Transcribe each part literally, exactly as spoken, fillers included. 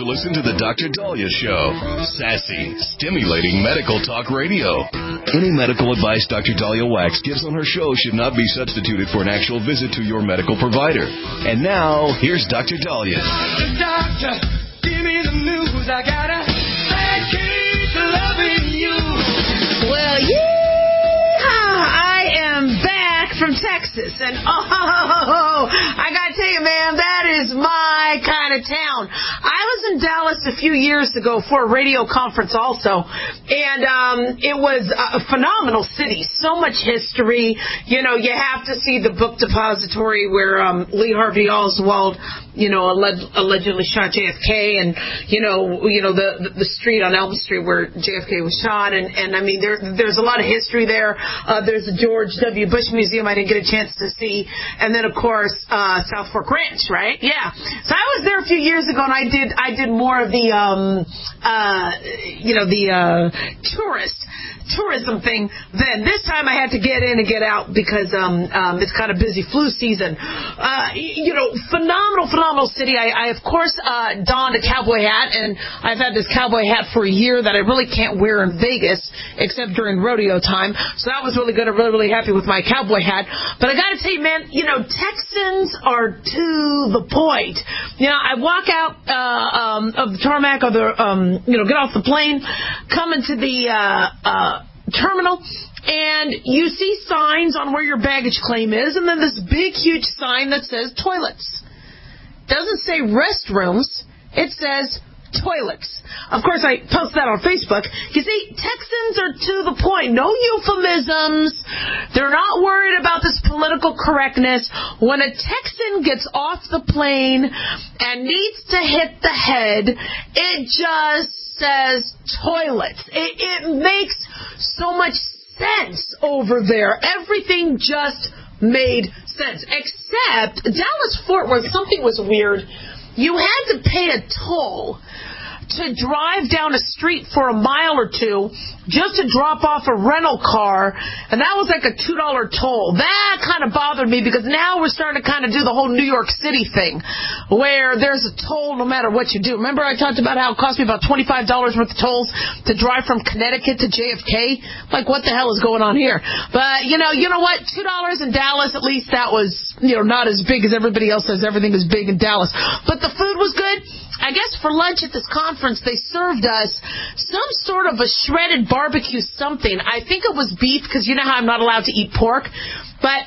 listen to the Doctor Dahlia Show. Sassy, stimulating medical talk radio. Any medical advice Doctor Dahlia Wax gives on her show should not be substituted for an actual visit to your medical provider. And now, here's Doctor Dahlia. Doctor, give me the news. I got a bad case of loving you. Well, yeah, I am back from Texas. And, oh, I got to tell you, man, that is my kind of town. I was in Dallas a few years ago for a radio conference also, and um, it was a phenomenal city. So much history. You know, you have to see the book depository where um, Lee Harvey Oswald, you know, alleg- allegedly shot J F K, and you know, you know the the street on Elm Street where J F K was shot, and and I mean there there's a lot of history there. Uh, there's the George W. Bush Museum I didn't get a chance to see, and then of course uh, South Fork Ranch, right? Yeah. So I was there a few years ago, and I did I did more of the um uh you know the uh tourist. tourism thing then. This time I had to get in and get out because um, um, it's kind of busy flu season. Uh, you know, phenomenal, phenomenal city. I, I of course, uh, donned a cowboy hat, and I've had this cowboy hat for a year that I really can't wear in Vegas except during rodeo time. So that was really good. I'm really, really happy with my cowboy hat. But I got to tell you, man, you know, Texans are to the point. You know, I walk out uh, um, of the tarmac or the, um, you know, get off the plane, come into the uh, uh, terminal, and you see signs on where your baggage claim is, and then this big, huge sign that says toilets. Doesn't say restrooms, it says toilets. Of course, I post that on Facebook. You see, Texans are to the point. No euphemisms. They're not worried about this political correctness. When a Texan gets off the plane and needs to hit the head, it just says toilets. It, it makes so much sense over there. Everything just made sense. Except Dallas-Fort Worth, something was weird. You had to pay a toll to drive down a street for a mile or two just to drop off a rental car, and that was like a two dollar toll. That kind of bothered me because now we're starting to kind of do the whole New York City thing where there's a toll no matter what you do. Remember I talked about how it cost me about twenty-five dollars worth of tolls to drive from Connecticut to J F K? Like, what the hell is going on here? But, you know, you know what? two dollars in Dallas, at least that was, you know, not as big as everybody else says everything is big in Dallas. But the food was good. I guess for lunch at this conference, they served us some sort of a shredded barbecue something. I think it was beef, because you know how I'm not allowed to eat pork. But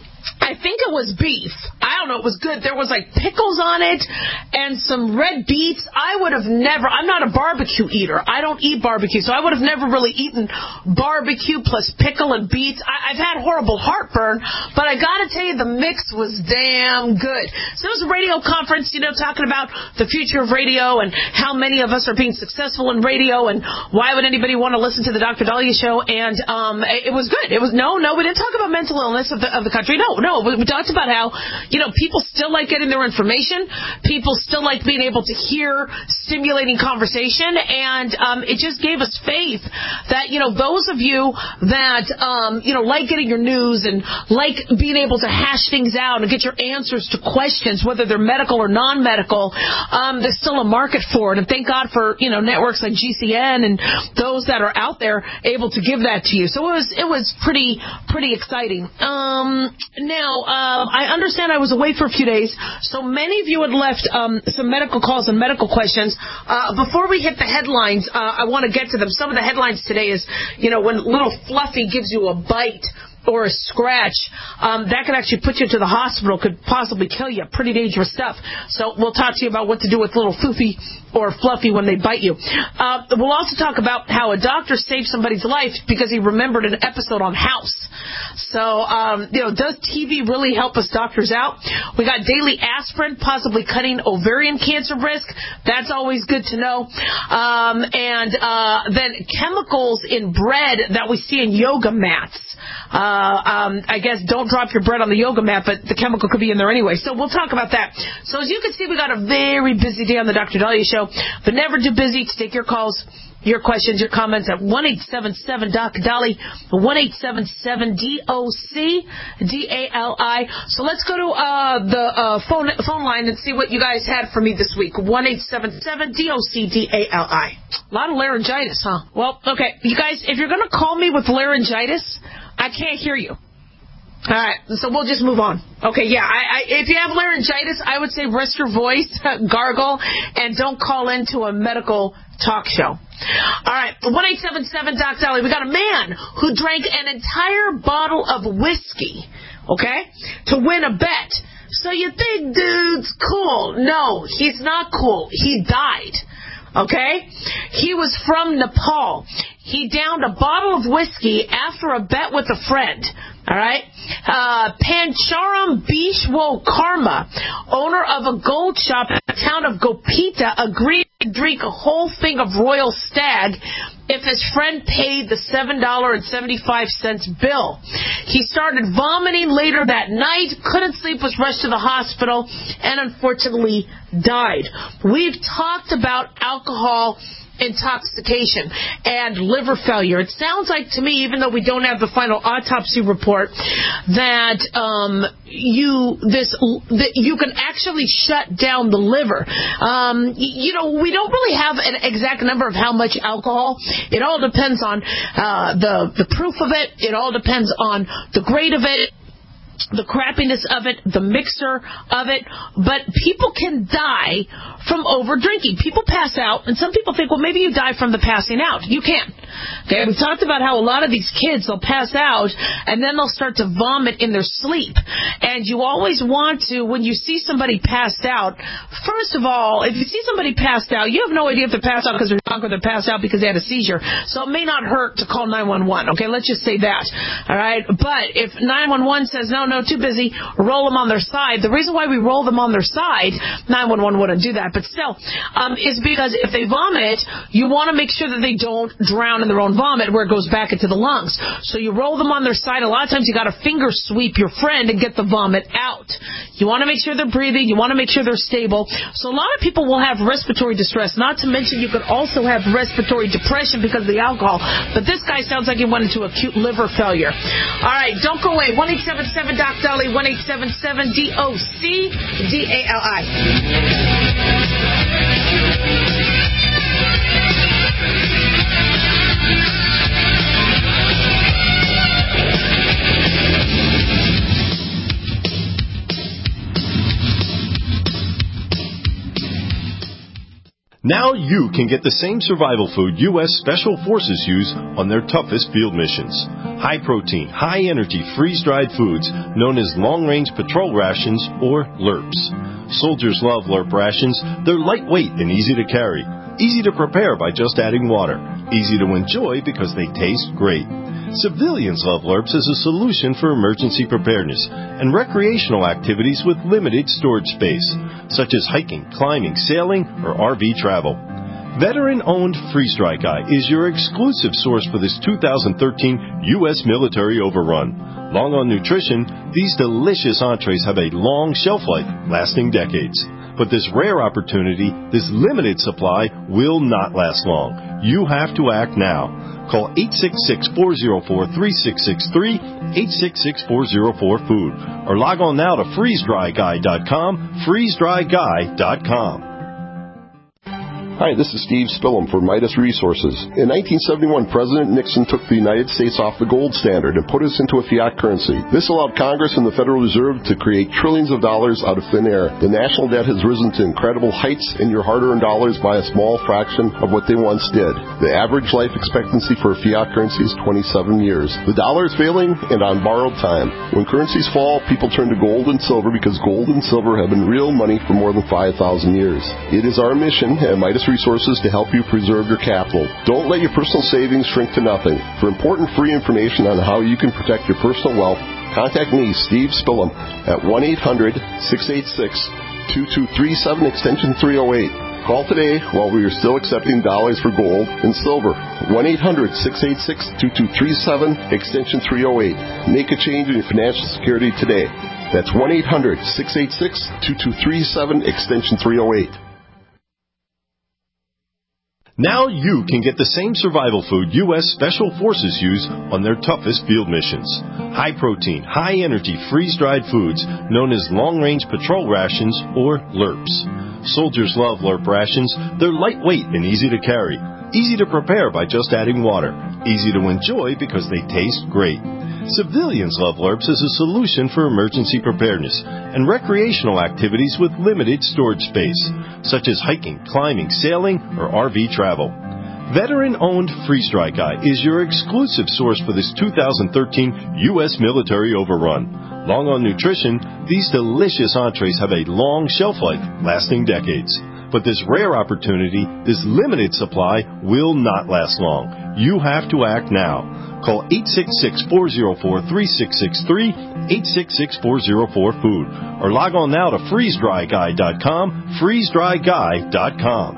I think it was beef. I don't know. It was good. There was like pickles on it and some red beets. I would have never, I'm not a barbecue eater. I don't eat barbecue. So I would have never really eaten barbecue plus pickle and beets. I, I've had horrible heartburn, but I got to tell you, the mix was damn good. So it was a radio conference, you know, talking about the future of radio and how many of us are being successful in radio and why would anybody want to listen to the Doctor Dahlia Show. And um, it, it was good. It was, no, no, we didn't talk about mental illness of the, of the country. No, no. We talked about how, you know, people still like getting their information. People still like being able to hear stimulating conversation. And um, it just gave us faith that, you know, those of you that, um, you know, like getting your news and like being able to hash things out and get your answers to questions, whether they're medical or non-medical, um, there's still a market for it. And thank God for, you know, networks like G C N and those that are out there able to give that to you. So it was, it was pretty, pretty exciting. Um, now, Now, uh, I understand I was away for a few days, so many of you had left um, some medical calls and medical questions. Uh, before we hit the headlines, uh, I want to get to them. Some of the headlines today is, you know, when little Fluffy gives you a bite or a scratch, um, that could actually put you to the hospital, could possibly kill you. Pretty dangerous stuff. So we'll talk to you about what to do with little Foofy or Fluffy when they bite you. Uh, we'll also talk about how a doctor saved somebody's life because he remembered an episode on House. So, um, you know, does T V really help us doctors out? We got daily aspirin possibly cutting ovarian cancer risk. That's always good to know. Um, and uh, then chemicals in bread that we see in yoga mats. Uh, um, I guess don't drop your bread on the yoga mat, but the chemical could be in there anyway. So we'll talk about that. So as you can see, we got a very busy day on the Doctor Dahlia Show, but never too busy to take your calls your questions, your comments at one eight seven seven D O C D A L I, one eight seven seven D O C D A L I. So let's go to uh, the uh, phone phone line and see what you guys had for me this week. one eight seven seven D O C D A L I. A lot of laryngitis, huh? Well, okay, you guys, if you're going to call me with laryngitis, I can't hear you. All right, so we'll just move on. Okay, yeah, I, I, if you have laryngitis, I would say rest your voice, gargle, and don't call into a medical talk show. All right, one eight seven seven D O C D A L I. We got a man who drank an entire bottle of whiskey, okay, to win a bet. So you think, dude's cool. No, he's not cool. He died. Okay? He was from Nepal. He downed a bottle of whiskey after a bet with a friend. All right? Uh, Pancharam Bishwo Karma, owner of a gold shop in the town of Gopita, agreed to drink a whole thing of Royal Stag if his friend paid the seven dollars and seventy-five cents bill. He started vomiting later that night, couldn't sleep, was rushed to the hospital, and unfortunately died. We've talked about alcohol intoxication and liver failure. It sounds like to me, even though we don't have the final autopsy report, that um, you this that you can actually shut down the liver. Um, you know, we don't really have an exact number of how much alcohol. It all depends on uh, the the proof of it. It all depends on the grade of it, the crappiness of it, the mixer of it. But people can die from over drinking. People pass out, and some people think, well, maybe you die from the passing out. You can. Okay, we talked about how a lot of these kids, they'll pass out, and then they'll start to vomit in their sleep. And you always want to, when you see somebody passed out, first of all, if you see somebody passed out, you have no idea if they're passed out because they're drunk or they're passed out because they had a seizure. So it may not hurt to call nine one one. Okay, let's just say that. All right, but if nine one one says, no, no, too busy, roll them on their side. The reason why we roll them on their side, nine one one wouldn't do that, but still, um, is because if they vomit, you want to make sure that they don't drown in their own vomit where it goes back into the lungs. So you roll them on their side. A lot of times you got to finger sweep your friend and get the vomit out. You want to make sure they're breathing. You want to make sure they're stable. So a lot of people will have respiratory distress. Not to mention you could also have respiratory depression because of the alcohol. But this guy sounds like he went into acute liver failure. All right, don't go away. one eight seven seven D O C D A L I, one eight seven seven D O C D A L I. Now you can get the same survival food U S Special Forces use on their toughest field missions. High-protein, high-energy, freeze-dried foods known as long-range patrol rations or L R Ps. Soldiers love L R P rations. They're lightweight and easy to carry. Easy to prepare by just adding water. Easy to enjoy because they taste great. Civilians love L R Ps as a solution for emergency preparedness and recreational activities with limited storage space, such as hiking, climbing, sailing, or R V travel. Veteran-owned Freeze-Dry Guy is your exclusive source for this two thousand thirteen U S military overrun. Long on nutrition, these delicious entrees have a long shelf life, lasting decades. But this rare opportunity, this limited supply, will not last long. You have to act now. Call eight six six, four zero four, three six six three, eight six six, four zero four, food, or log on now to freeze dry guy dot com, freeze dry guy dot com. Hi, this is Steve Spillum for Midas Resources. In nineteen seventy-one, President Nixon took the United States off the gold standard and put us into a fiat currency. This allowed Congress and the Federal Reserve to create trillions of dollars out of thin air. The national debt has risen to incredible heights, and your hard-earned dollars by a small fraction of what they once did. The average life expectancy for a fiat currency is twenty-seven years. The dollar is failing and on borrowed time. When currencies fall, people turn to gold and silver because gold and silver have been real money for more than five thousand years. It is our mission at Midas Resources to help you preserve your capital. Don't let your personal savings shrink to nothing. For important free information on how you can protect your personal wealth, contact me, Steve Spillum, at one eight hundred, six eight six, two two three seven, extension three oh eight. Call today while we are still accepting dollars for gold and silver. one eight hundred, six eight six, two two three seven, extension three oh eight. Make a change in your financial security today. That's one eight hundred, six eight six, two two three seven, extension three oh eight. Now you can get the same survival food U S Special Forces use on their toughest field missions. High-protein, high-energy, freeze-dried foods known as long-range patrol rations or L R Ps. Soldiers love L R P rations. They're lightweight and easy to carry. Easy to prepare by just adding water. Easy to enjoy because they taste great. Civilians love L R Ps as a solution for emergency preparedness and recreational activities with limited storage space, such as hiking, climbing, sailing, or R V travel. Veteran-owned Freeze Dry Guy is your exclusive source for this two thousand thirteen U S military overrun. Long on nutrition, these delicious entrees have a long shelf life, lasting decades. But this rare opportunity, this limited supply, will not last long. You have to act now. Call eight six six, four zero four, three six six three, eight six six, four zero four, food, or log on now to freeze dry guy dot com, freeze dry guy dot com.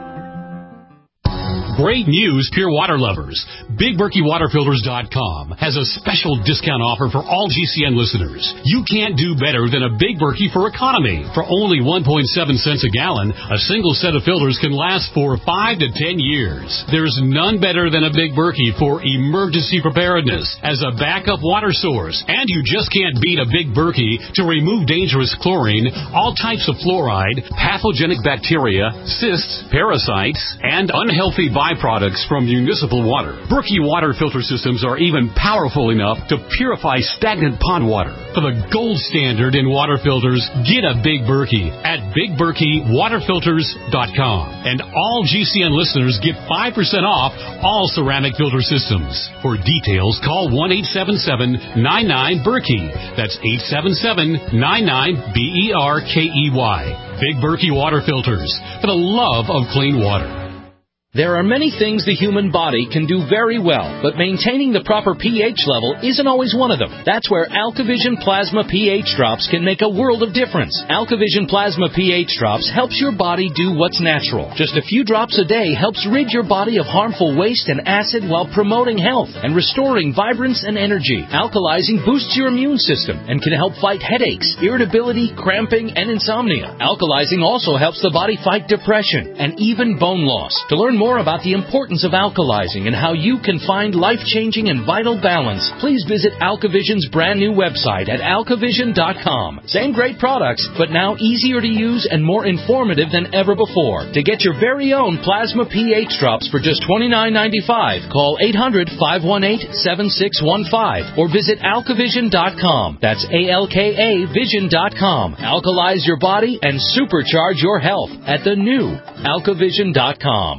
Great news, Pure Water lovers. Big Berkey Water Filters dot com has a special discount offer for all G C N listeners. You can't do better than a Big Berkey for economy. For only one point seven cents a gallon, a single set of filters can last for five to ten years. There's none better than a Big Berkey for emergency preparedness as a backup water source. And you just can't beat a Big Berkey to remove dangerous chlorine, all types of fluoride, pathogenic bacteria, cysts, parasites, and unhealthy byproducts from municipal water. Berkey water filter systems are even powerful enough to purify stagnant pond water. For the gold standard in water filters, get a Big Berkey at Big Berkey Water Filters dot com. And all G C N listeners get five percent off all ceramic filter systems. For details, call one eight seven seven, nine nine, Berkey. That's eight seven seven, nine nine, B E R K E Y. Big Berkey Water Filters, for the love of clean water. There are many things the human body can do very well, but maintaining the proper pH level isn't always one of them. That's where AlkaVision Plasma pH Drops can make a world of difference. AlkaVision Plasma pH Drops helps your body do what's natural. Just a few drops a day helps rid your body of harmful waste and acid while promoting health and restoring vibrance and energy. Alkalizing boosts your immune system and can help fight headaches, irritability, cramping, and insomnia. Alkalizing also helps the body fight depression and even bone loss. To learn more more about the importance of alkalizing and how you can find life-changing and vital balance, please visit AlkaVision's brand new website at alkavision dot com. Same great products, but now easier to use and more informative than ever before. To get your very own Plasma pH Drops for just twenty-nine ninety-five, call eight hundred, five one eight, seven six one five or visit alkavision dot com. That's A L K A vision dot com. Alkalize your body and supercharge your health at the new alkavision dot com.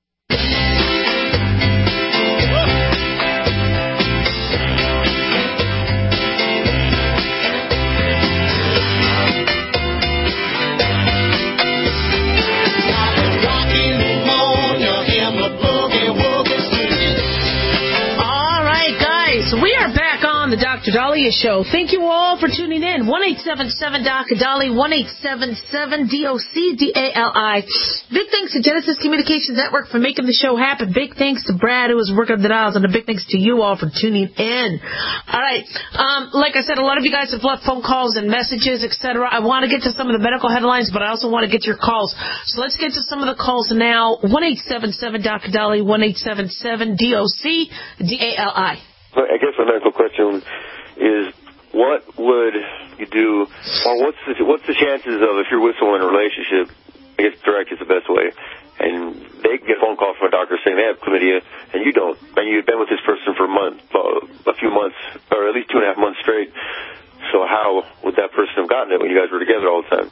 The Doctor Dahlia Show. Thank you all for tuning in. one eight seven seven D O C Dali, one eight seven seven D O C D A L I. Big thanks to Genesis Communications Network for making the show happen. Big thanks to Brad, who was working the dials, and a big thanks to you all for tuning in. All right. Um, like I said, a lot of you guys have left phone calls and messages, et cetera. I want to get to some of the medical headlines, but I also want to get your calls. So let's get to some of the calls now. one eight seven seven D O C Dali, one eight seven seven D O C D A L I. I guess my medical question is, what would you do, or what's the, what's the chances of, if you're with someone in a relationship, I guess direct is the best way, and they get a phone call from a doctor saying they have chlamydia, and you don't, and you've been with this person for a month, uh, a few months, or at least two and a half months straight, so how would that person have gotten it when you guys were together all the time?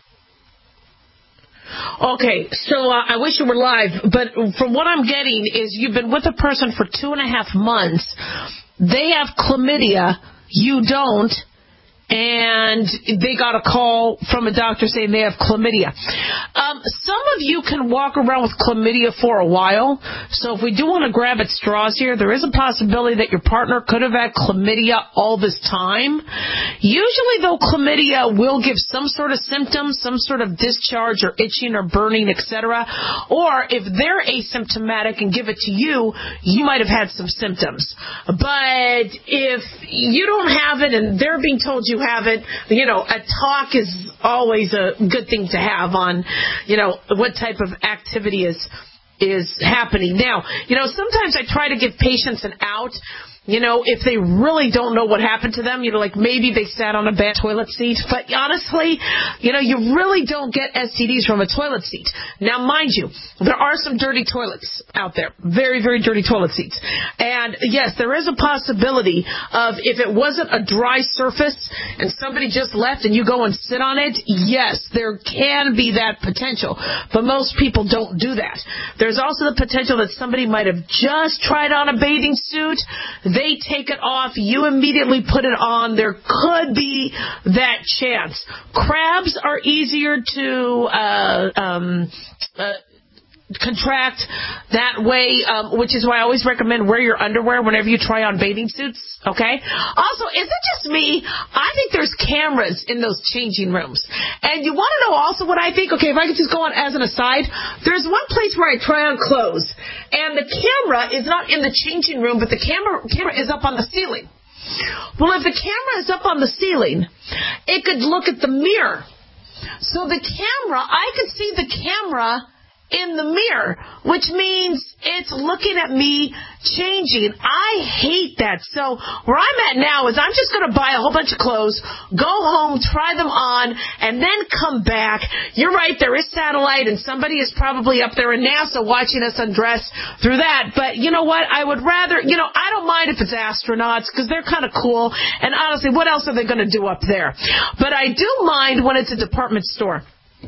Okay, so uh, I wish you were live, but from what I'm getting is you've been with a person for two and a half months. They have chlamydia, you don't, and they got a call from a doctor saying they have chlamydia. Um, some of you can walk around with chlamydia for a while, so if we do want to grab at straws here, there is a possibility that your partner could have had chlamydia all this time. Usually, though, chlamydia will give some sort of symptoms, some sort of discharge or itching or burning, et cetera. Or if they're asymptomatic and give it to you, you might have had some symptoms. But if you don't have it and they're being told you have it, you know, a talk is always a good thing to have on, you know, what type of activity is is happening. Now, you know, sometimes I try to give patients an out. You know, if they really don't know what happened to them, you know, like maybe they sat on a bad toilet seat. But honestly, you know, you really don't get S T Ds from a toilet seat. Now, mind you, there are some dirty toilets out there. Very, very dirty toilet seats. And yes, there is a possibility of if it wasn't a dry surface and somebody just left and you go and sit on it, yes, there can be that potential. But most people don't do that. There's also the potential that somebody might have just tried on a bathing suit. They take it off. You immediately put it on. There could be that chance. Crabs are easier to uh, um, uh, contract that way, um, which is why I always recommend wear your underwear whenever you try on bathing suits, okay? Also, is it just me? I think there's cameras in those changing rooms. And you want to know also what I think? Okay, if I could just go on as an aside, there's one place where I try on clothes, and the camera is not in the changing room, but the camera, camera is up on the ceiling. Well, if the camera is up on the ceiling, it could look at the mirror. So the camera, I could see the camera in the mirror, which means it's looking at me changing. I hate that. So where I'm at now is I'm just going to buy a whole bunch of clothes, go home, try them on, and then come back. You're right, there is satellite, and somebody is probably up there in NASA watching us undress through that. But you know what? I would rather, you know, I don't mind if it's astronauts because they're kind of cool. And honestly, what else are they going to do up there? But I do mind when it's a department store.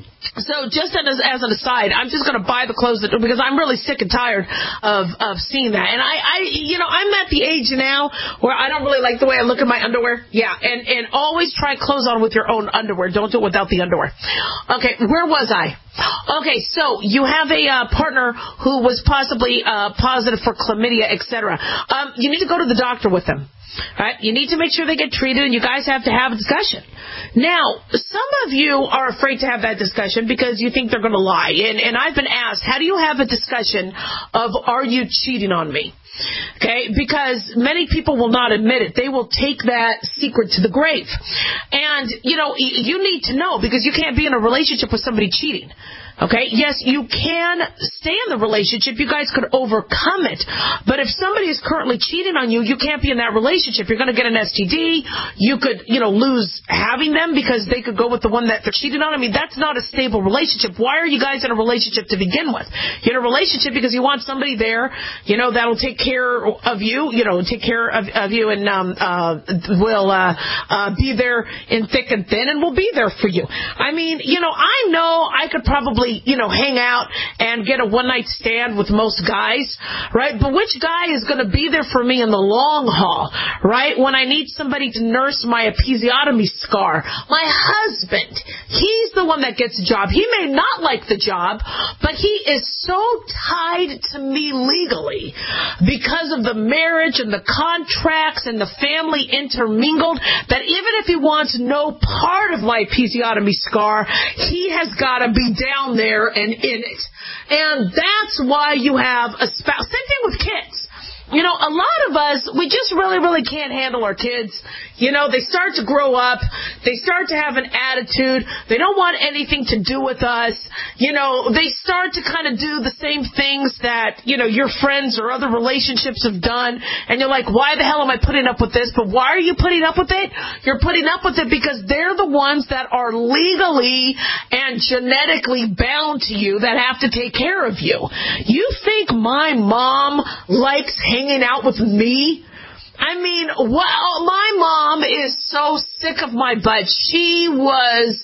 So just as, as an aside, I'm just going to buy the clothes that, because I'm really sick and tired of, of seeing that. And I, I, you know, I'm at the age now where I don't really like the way I look at my underwear. Yeah, and, and always try clothes on with your own underwear. Don't do it without the underwear. Okay, where was I? Okay, so you have a uh, partner who was possibly uh, positive for chlamydia, et cetera. Um, you need to go to the doctor with them. Right? You need to make sure they get treated, and you guys have to have a discussion. Now, some of you are afraid to have that discussion because you think they're going to lie. And, and I've been asked, how do you have a discussion of, are you cheating on me? Okay, because many people will not admit it. They will take that secret to the grave. And, you know, you need to know, because you can't be in a relationship with somebody cheating. Okay, yes, you can stay in the relationship. You guys could overcome it. But if somebody is currently cheating on you, you can't be in that relationship. You're going to get an S T D. You could, you know, lose having them because they could go with the one that they're cheating on. I mean, that's not a stable relationship. Why are you guys in a relationship to begin with? You're in a relationship because you want somebody there, you know, that'll take care of you, you know, take care of, of you and um, uh, will uh, uh, be there in thick and thin and will be there for you. I mean, you know, I know I could probably, you know, hang out and get a one-night stand with most guys, right? But which guy is going to be there for me in the long haul, right? When I need somebody to nurse my episiotomy scar. My husband, he's the one that gets the job. He may not like the job, but he is so tied to me legally because of the marriage and the contracts and the family intermingled that even if he wants no part of my episiotomy scar, he has got to be down there and in it. And that's why you have a spouse. Same thing with kids. You know, a lot of us, we just really, really can't handle our kids. You know, they start to grow up. They start to have an attitude. They don't want anything to do with us. You know, they start to kind of do the same things that, you know, your friends or other relationships have done. And you're like, why the hell am I putting up with this? But why are you putting up with it? You're putting up with it because they're the ones that are legally and genetically bound to you that have to take care of you. You think my mom likes hanging out with me? I mean, well, my mom is so sick of my butt. She was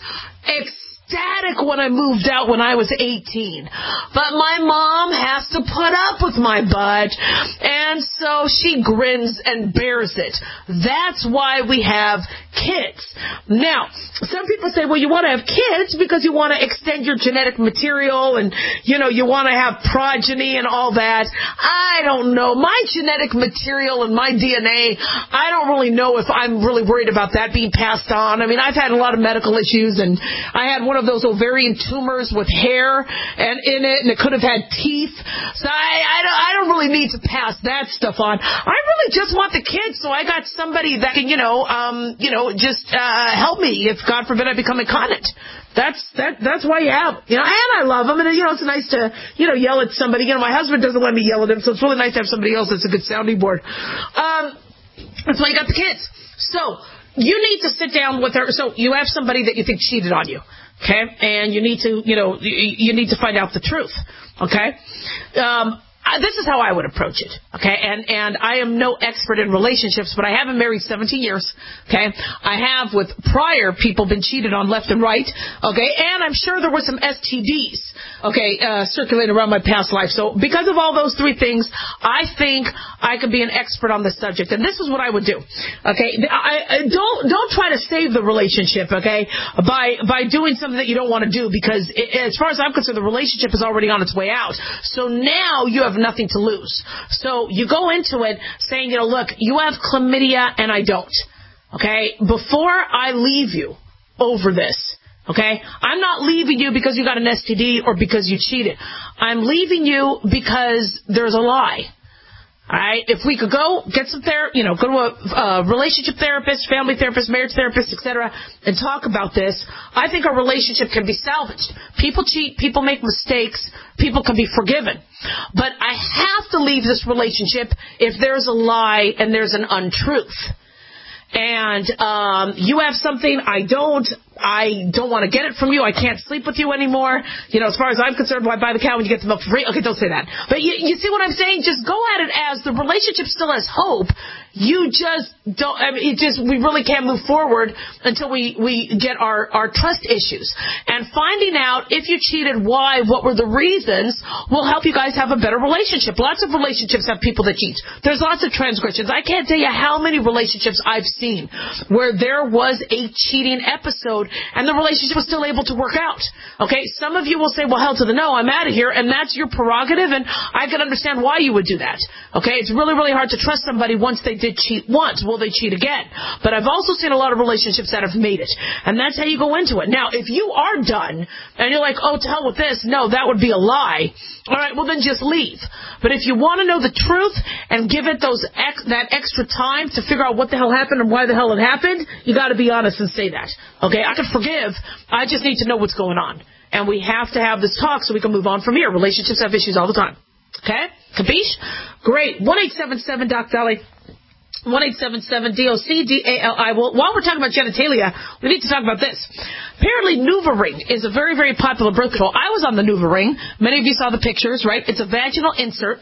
ecstatic when I moved out when I was eighteen. But my mom has to put up with my butt, and so she grins and bears it. That's why we have kids. Now, some people say, well, you want to have kids because you want to extend your genetic material and, you know, you want to have progeny and all that. I don't know. My genetic material and my D N A, I don't really know if I'm really worried about that being passed on. I mean, I've had a lot of medical issues, and I had one of those ovarian tumors with hair and in it, and it could have had teeth. So I, I, don't, I don't really need to pass that stuff on. I really just want the kids, so I got somebody that can, you know, um, you know, just uh, help me if, God forbid, I become incontinent. That's that. That's why you have, you know, and I love them, and you know, it's nice to, you know, yell at somebody. You know, my husband doesn't let me yell at him, so it's really nice to have somebody else that's a good sounding board. Um, that's why you got the kids. So you need to sit down with her. So you have somebody that you think cheated on you, okay? And you need to, you know, you, you need to find out the truth, okay? Um, this is how I would approach it, okay? And and I am no expert in relationships, but I have been married seventeen years, okay? I have, with prior people, been cheated on left and right, okay? And I'm sure there were some S T Ds, okay, uh, circulating around my past life. So because of all those three things, I think I could be an expert on this subject. And this is what I would do, okay? I, I don't don't try to save the relationship, okay, by by doing something that you don't want to do, because it, as far as I'm concerned, the relationship is already on its way out. So now you have nothing to lose. So you go into it saying, you know, look, you have chlamydia and I don't, okay? Before I leave you over this, okay, I'm not leaving you because you got an S T D or because you cheated. I'm leaving you because there's a lie. All right, if we could go get some therapy, you know, go to a uh, relationship therapist, family therapist, marriage therapist, et cetera, and talk about this, I think our relationship can be salvaged. People cheat, people make mistakes, people can be forgiven. But I have to leave this relationship if there's a lie and there's an untruth. And um, you have something I don't. I don't want to get it from you. I can't sleep with you anymore. You know, as far as I'm concerned, why buy the cow when you get the milk for free? Okay, don't say that. But you, you see what I'm saying? Just go at it as the relationship still has hope. You just don't, I mean, it just, we really can't move forward until we, we get our, our trust issues. And finding out if you cheated, why, what were the reasons, will help you guys have a better relationship. Lots of relationships have people that cheat. There's lots of transgressions. I can't tell you how many relationships I've seen where there was a cheating episode and the relationship was still able to work out. Okay, some of you will say, well, hell to the no, I'm out of here, and that's your prerogative, and I can understand why you would do that. Okay, it's really, really hard to trust somebody once they did cheat once. Will they cheat again? But I've also seen a lot of relationships that have made it, and that's how you go into it. Now, if you are done, and you're like, oh, to hell with this, no, that would be a lie. All right, well, then just leave. But if you want to know the truth and give it those ex- that extra time to figure out what the hell happened and why the hell it happened, you got to be honest and say that. Okay, I can forgive. I just need to know what's going on. And we have to have this talk so we can move on from here. Relationships have issues all the time. Okay? Capiche? Great. one eight seven seven Doc Dolly. one eight seven seven D O C D A L I. Well, while we're talking about genitalia, we need to talk about this. Apparently, NuvaRing is a very, very popular birth control. I was on the NuvaRing. Many of you saw the pictures, right? It's a vaginal insert.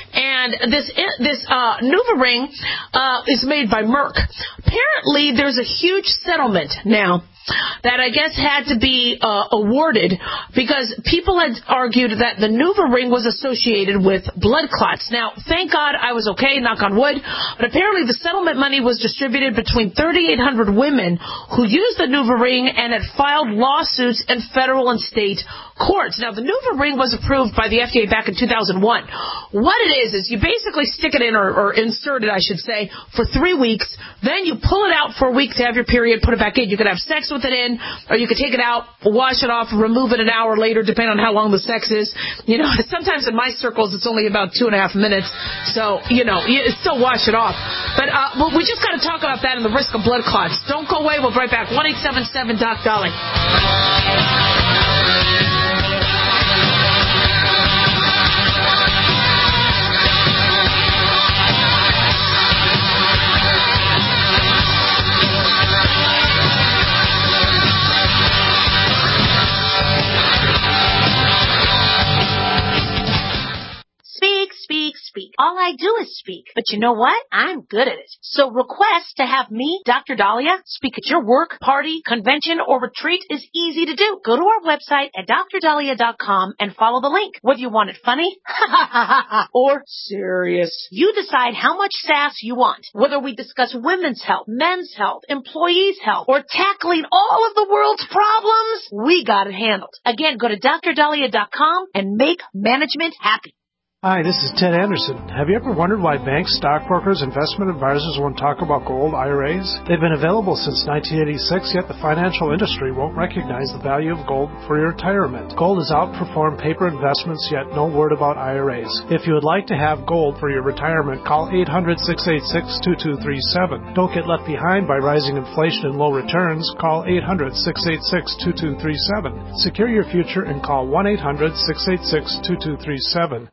And this this uh, NuvaRing uh, is made by Merck. Apparently, there's a huge settlement now that I guess had to be uh, awarded because people had argued that the NuvaRing was associated with blood clots. Now, thank God I was okay, knock on wood, but apparently the settlement money was distributed between thirty-eight hundred women who used the NuvaRing and had filed lawsuits in federal and state courts. Now, the NuvaRing was approved by the F D A back in two thousand one. What it is is you basically stick it in, or, or insert it, I should say, for three weeks. Then you pull it out for a week to have your period, put it back in. You can have sex with it in, or you can take it out, wash it off, remove it an hour later, depending on how long the sex is. You know, sometimes in my circles it's only about two and a half minutes, so, you know, you still wash it off. But uh, well, we just got to talk about that and the risk of blood clots. Don't go away. We'll be right back. one eight seven seven Doc Dolly. Speak, speak. All I do is speak. But you know what? I'm good at it. So request to have me, Doctor Dahlia, speak at your work, party, convention, or retreat is easy to do. Go to our website at dr dahlia dot com and follow the link. Whether you want it funny or serious, you decide how much sass you want. Whether we discuss women's health, men's health, employees' health, or tackling all of the world's problems, we got it handled. Again, go to dr dahlia dot com and make management happy. Hi, this is Ted Anderson. Have you ever wondered why banks, stockbrokers, investment advisors won't talk about gold I R As? They've been available since nineteen eighty-six, yet the financial industry won't recognize the value of gold for your retirement. Gold has outperformed paper investments, yet no word about I R As. If you would like to have gold for your retirement, call eight hundred, six eight six, two two three seven. Don't get left behind by rising inflation and low returns. Call eight hundred, six eight six, two two three seven. Secure your future and call one eight hundred, six eight six, two two three seven.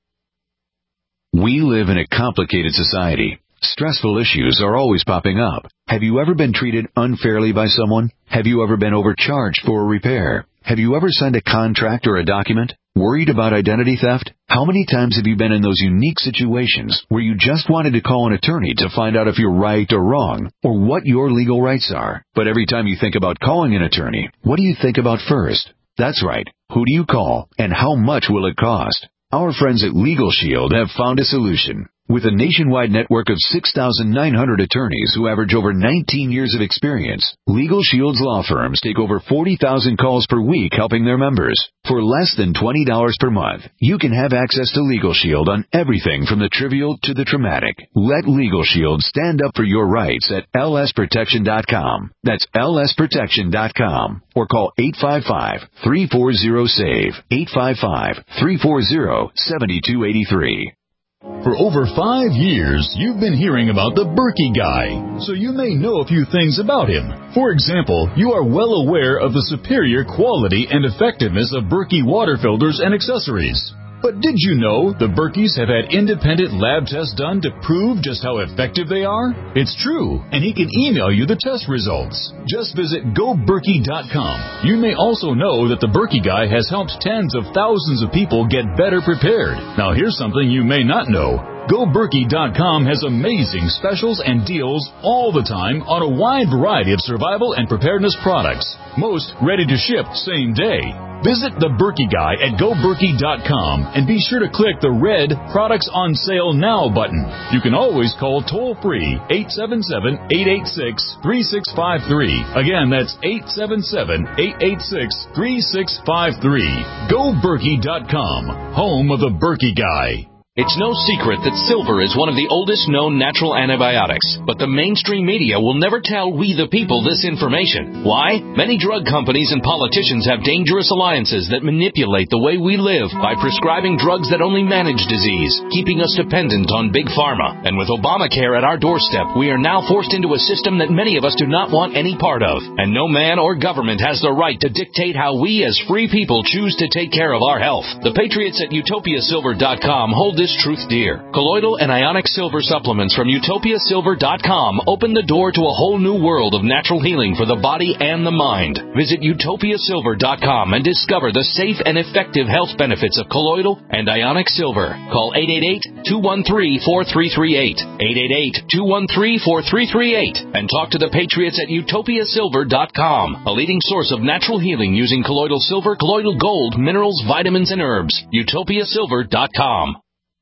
We live in a complicated society. Stressful issues are always popping up. Have you ever been treated unfairly by someone? Have you ever been overcharged for a repair? Have you ever signed a contract or a document? Worried about identity theft? How many times have you been in those unique situations where you just wanted to call an attorney to find out if you're right or wrong, or what your legal rights are? But every time you think about calling an attorney, what do you think about first? That's right. Who do you call, and how much will it cost? Our friends at Legal Shield have found a solution. With a nationwide network of six thousand nine hundred attorneys who average over nineteen years of experience, Legal Shield's law firms take over forty thousand calls per week helping their members. For less than twenty dollars per month, you can have access to Legal Shield on everything from the trivial to the traumatic. Let Legal Shield stand up for your rights at L S protection dot com. That's L S protection dot com. Or call eight five five, three four zero, S A V E, eight five five, three four zero, seven two eight three. For over five years, you've been hearing about the Berkey Guy, so you may know a few things about him. For example, you are well aware of the superior quality and effectiveness of Berkey water filters and accessories. But did you know the Berkeys have had independent lab tests done to prove just how effective they are? It's true, and he can email you the test results. Just visit go berkey dot com. You may also know that the Berkey Guy has helped tens of thousands of people get better prepared. Now here's something you may not know. go berkey dot com has amazing specials and deals all the time on a wide variety of survival and preparedness products. Most ready to ship same day. Visit the Berkey Guy at go berkey dot com and be sure to click the red Products on Sale Now button. You can always call toll-free eight seven seven, eight eight six, three six five three. Again, that's eight seven seven, eight eight six, three six five three. go berkey dot com, home of the Berkey Guy. It's no secret that silver is one of the oldest known natural antibiotics, but the mainstream media will never tell we the people this information. Why? Many drug companies and politicians have dangerous alliances that manipulate the way we live by prescribing drugs that only manage disease, keeping us dependent on big pharma. And with Obamacare at our doorstep, we are now forced into a system that many of us do not want any part of. And no man or government has the right to dictate how we as free people choose to take care of our health. The patriots at utopia silver dot com hold this This truth dear. Colloidal and ionic silver supplements from utopia silver dot com open the door to a whole new world of natural healing for the body and the mind. Visit utopia silver dot com and discover the safe and effective health benefits of colloidal and ionic silver. Call eight eight eight, two one three, four three three eight, eight eight eight, two one three, four three three eight, and talk to the patriots at utopia silver dot com, a leading source of natural healing using colloidal silver, colloidal gold, minerals, vitamins, and herbs. utopia silver dot com.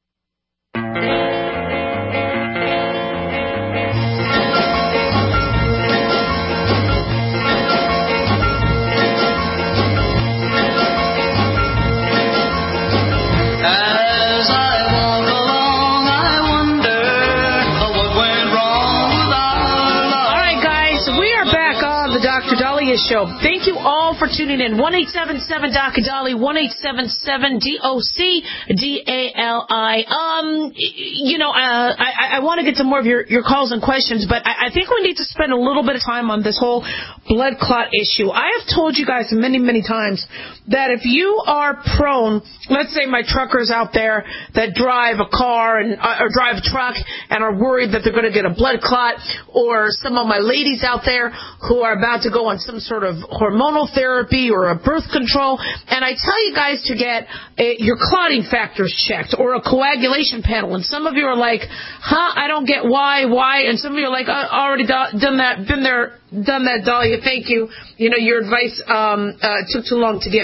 Show. Thank you all for tuning in. one eight seven seven D O C D A L I, one eight seven seven D O C D A L I. Um, you know, uh, I, I want to get to more of your, your calls and questions, but I, I think we need to spend a little bit of time on this whole blood clot issue. I have told you guys many, many times that if you are prone, let's say my truckers out there that drive a car and uh, or drive a truck and are worried that they're going to get a blood clot, or some of my ladies out there who are about to go on some sort of hormonal therapy or a birth control, and I tell you guys to get a, your clotting factors checked or a coagulation panel, and some of you are like, huh, I don't get why, why, and some of you are like, I already do- done that, been there, done that, Dahlia, thank you. You know, your advice um, uh, took too long to give.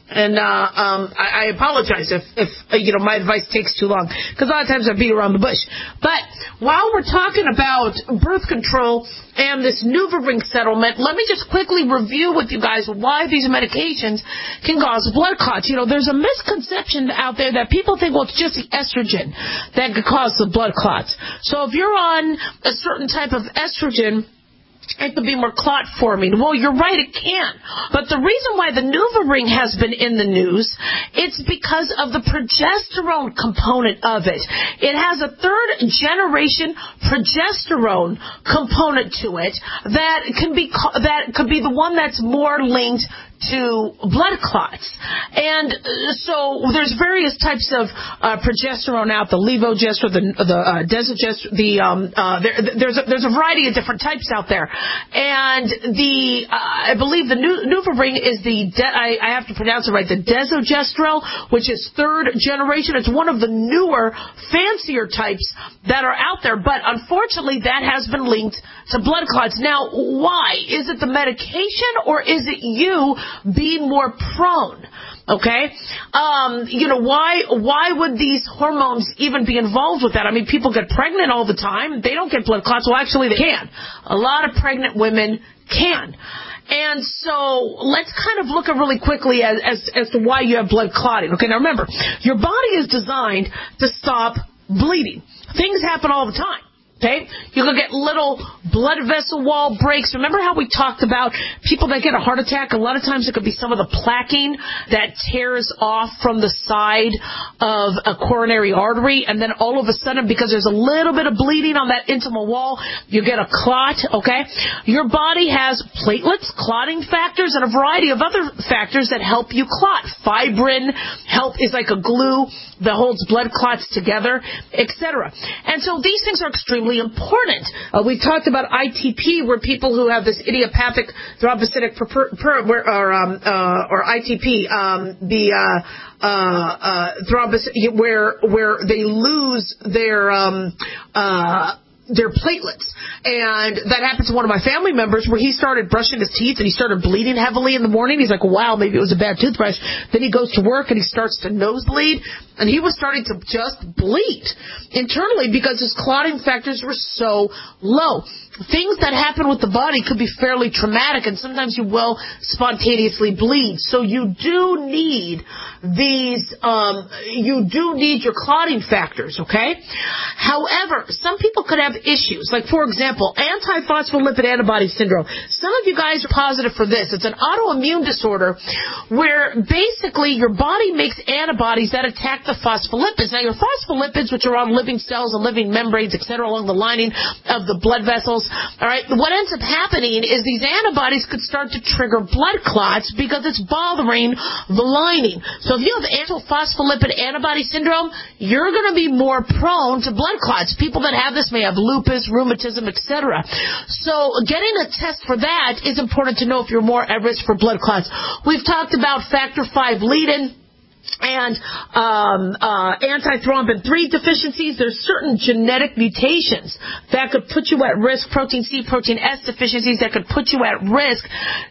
And uh, um, I, I apologize if, if uh, you know, my advice takes too long, because a lot of times I beat around the bush. But while we're talking about birth control and this NuvaRing settlement, let me just quickly review with you guys why these medications can cause blood clots. You know, there's a misconception out there that people think, well, it's just the estrogen that could cause the blood clots. So if you're on a certain type of estrogen, it could be more clot forming. Well, you're right, it can. But the reason why the NuvaRing has been in the news, it's because of the progesterone component of it. It has a third generation progesterone component to it that can be that could be the one that's more linked to blood clots. And so there's various types of uh, progesterone out, the levogestrel, the, the uh, desogestrel, the, um, uh, there, there's, a, there's a variety of different types out there. And the, uh, I believe the Nu- NuvaRing is the, de- I, I have to pronounce it right, the desogestrel, which is third generation. It's one of the newer, fancier types that are out there. But unfortunately, that has been linked to blood clots. Now, why? Is it the medication, or is it you being more prone? Okay, um, you know, why why would these hormones even be involved with that? I mean, people get pregnant all the time. They don't get blood clots. Well, actually, they can. A lot of pregnant women can. And so let's kind of look at really quickly as, as, as to why you have blood clotting. Okay, now remember, your body is designed to stop bleeding. Things happen all the time. Okay, you can get little blood vessel wall breaks. Remember how we talked about people that get a heart attack? A lot of times it could be some of the plaquing that tears off from the side of a coronary artery, and then all of a sudden, because there's a little bit of bleeding on that intimal wall, you get a clot. Okay, your body has platelets, clotting factors, and a variety of other factors that help you clot. Fibrin help is like a glue that holds blood clots together, et cetera. And so these things are extremely important. Uh, we talked about I T P, where people who have this idiopathic thrombocytic per, per, per, or um, uh, or I T P, um, the uh, uh, uh, thrombocytic, where where they lose their um, uh, their platelets. And that happened to one of my family members, where he started brushing his teeth and he started bleeding heavily in the morning. He's like, wow, maybe it was a bad toothbrush. Then he goes to work and he starts to nosebleed, and he was starting to just bleed internally because his clotting factors were so low. Things that happen with the body could be fairly traumatic, and sometimes you will spontaneously bleed. So you do need these, um, you do need your clotting factors, okay? However, some people could have issues. Like, for example, antiphospholipid antibody syndrome. Some of you guys are positive for this. It's an autoimmune disorder where basically your body makes antibodies that attack the phospholipids. Now, your phospholipids, which are on living cells and living membranes, et cetera, along the lining of the blood vessels, all right, what ends up happening is these antibodies could start to trigger blood clots because it's bothering the lining. So if you have antiphospholipid antibody syndrome, you're going to be more prone to blood clots. People that have this may have lupus, rheumatism, et cetera. So getting a test for that is important to know if you're more at risk for blood clots. We've talked about factor five lead-in and um, uh, antithrombin three deficiencies. There's certain genetic mutations that could put you at risk, protein C, protein S deficiencies that could put you at risk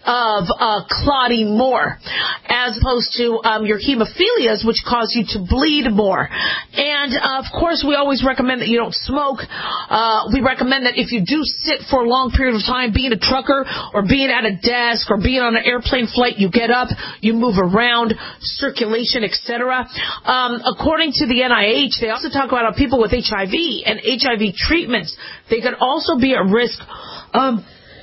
of uh, clotting more, as opposed to um, your hemophilias, which cause you to bleed more. And, uh, of course, we always recommend that you don't smoke. Uh, we recommend that if you do sit for a long period of time, being a trucker or being at a desk or being on an airplane flight, you get up, you move around, circulation, et cetera. Um, according to the N I H, they also talk about how people with H I V and H I V treatments, they could also be at risk um,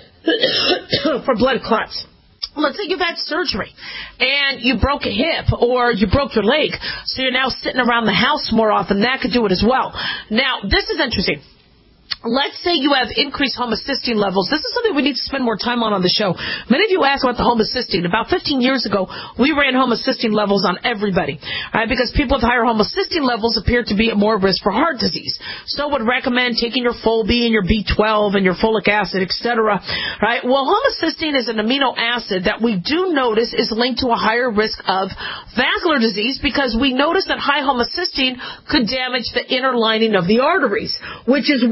for blood clots. Let's say you've had surgery and you broke a hip or you broke your leg, so you're now sitting around the house more often. That could do it as well. Now, this is interesting. Let's say you have increased homocysteine levels. This is something we need to spend more time on on the show. Many of you ask about the homocysteine. About fifteen years ago, we ran homocysteine levels on everybody, right? Because people with higher homocysteine levels appear to be at more risk for heart disease. So would recommend taking your Folb and your B twelve and your folic acid, et cetera. Right? Well, homocysteine is an amino acid that we do notice is linked to a higher risk of vascular disease, because we notice that high homocysteine could damage the inner lining of the arteries, which is why you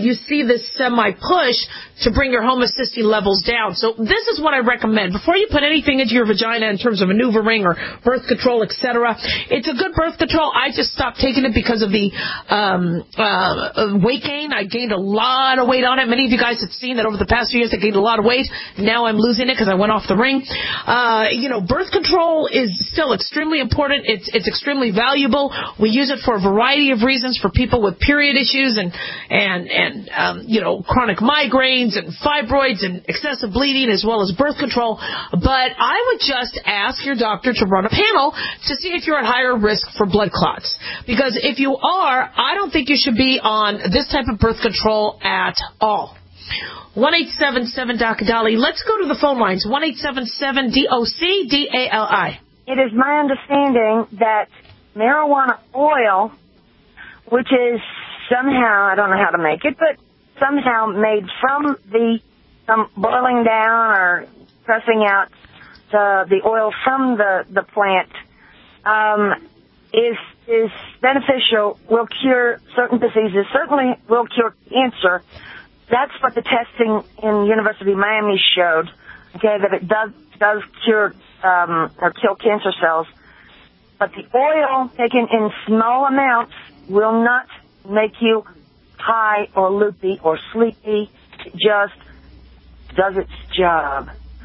you see this semi-push to bring your homocysteine levels down. So this is what I recommend. Before you put anything into your vagina in terms of maneuvering or birth control, et cetera, it's a good birth control. I just stopped taking it because of the um, uh, weight gain. I gained a lot of weight on it. Many of you guys have seen that over the past few years I gained a lot of weight. Now I'm losing it because I went off the ring. Uh, you know, birth control is still extremely important. It's, it's extremely valuable. We use it for a variety of reasons for people with period issues and, and, and um, you know, chronic migraines and fibroids and excessive bleeding as well as birth control. But I would just ask your doctor to run a panel to see if you're at higher risk for blood clots. Because if you are, I don't think you should be on this type of birth control at all. one eight seven seven D O C D A L I. Let's go to the phone lines. one eight seven seven D O C D A L I. It is my understanding that marijuana oil, which is somehow, I don't know how to make it, but somehow made from the um, boiling down or pressing out the the oil from the, the plant, um, is is beneficial, will cure certain diseases, certainly will cure cancer. That's what the testing in University of Miami showed, okay, that it does does cure um, or kill cancer cells. But the oil taken in small amounts will not make you high or loopy or sleepy. It just does its job.